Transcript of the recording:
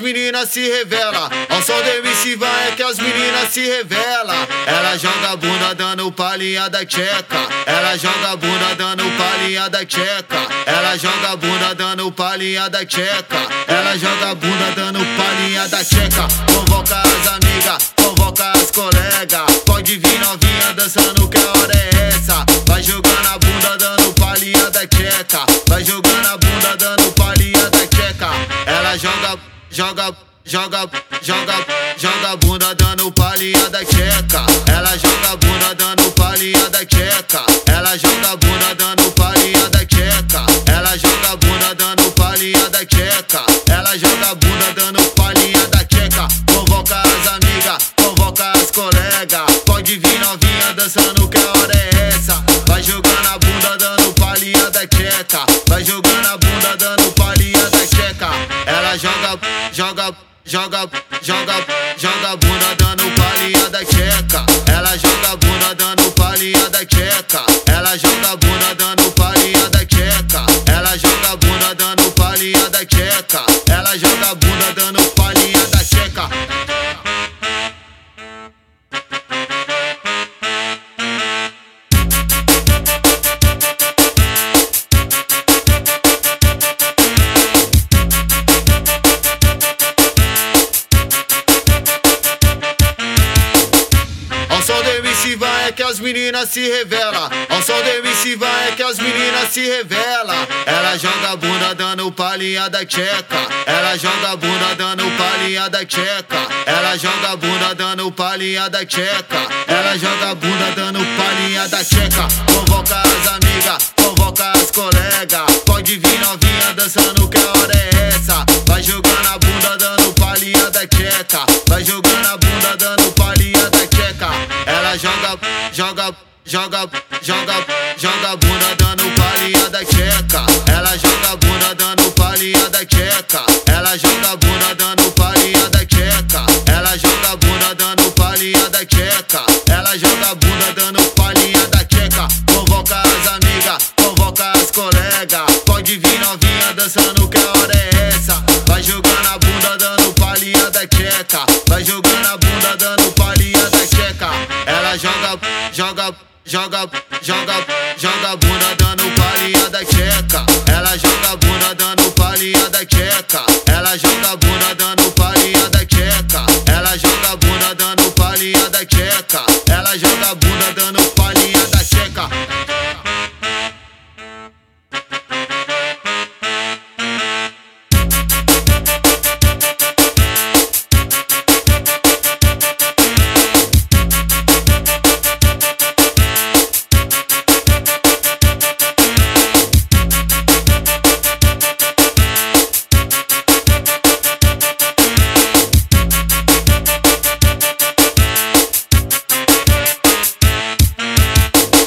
meninas se revela. Ao som do MC Van é que as meninas se revela. Ela joga a bunda dando palhinha da tcheca. Ela joga a bunda dando palhinha da tcheca. Ela joga a bunda dando palhinha da tcheca. Ela joga a bunda dando palhinha da tcheca. Convoca as amigas, convoca as colegas. Pode vir novinha dançando, que a hora é essa. Vai jogando a bunda dando palhinha da tcheca. Vai jogando a bunda dando palhinha da tcheca. Ela joga a bunda dando palhinha da tcheca. Ela joga a bunda dando palhinha da tcheca. Ela joga a bunda dando palhinha da tcheca. Ela joga a bunda dando palhinha da tcheca. Ela joga a bunda dando palhinha da tcheca. Convoca as amigas, convoca as colegas. Pode vir novinha dançando, que a hora é essa. Vai jogando a bunda dando palhinha da tcheca. Vai jogando a bunda dando palhinha da tcheca. Ela joga a bunda dando palhinha da tcheca. Ela joga a bunda dando palhinha da tcheca. Ela joga a bunda dando palhinha da tcheca. Ela joga a bunda dando palhinha da tcheca. Ela joga a bunda dando palhinha da tcheca. Ao som do MC Van é que as meninas se revela. Ao som do MC Van é que as meninas se revela. Ela joga a bunda dando palhinha da tcheca. Ela joga a bunda dando palhinha da tcheca. Ela joga a bunda dando palhinha da tcheca. Ela joga a bunda dando palhinha da tcheca. Convoca as amigas, convoca as colegas. Pode vir novinha dançando, que a hora é essa. Vai jogando a bunda dando palhinha da tcheca. Vai jogando a bunda dando palhinha da tcheca. Ela joga a bunda dando palhinha da tcheca. Ela joga a bunda dando palhinha da tcheca. Ela joga a bunda dando palhinha da tcheca. Ela joga a bunda dando palhinha da tcheca. Ela joga a bunda dando palhinha da tcheca. Convoca as amigas, convoca as colegas. Pode vir novinha dançando, que a hora é essa. Vai jogando a bunda dando palhinha da tcheca. Vai jogando a bunda dando palhinha da tcheca. Ela joga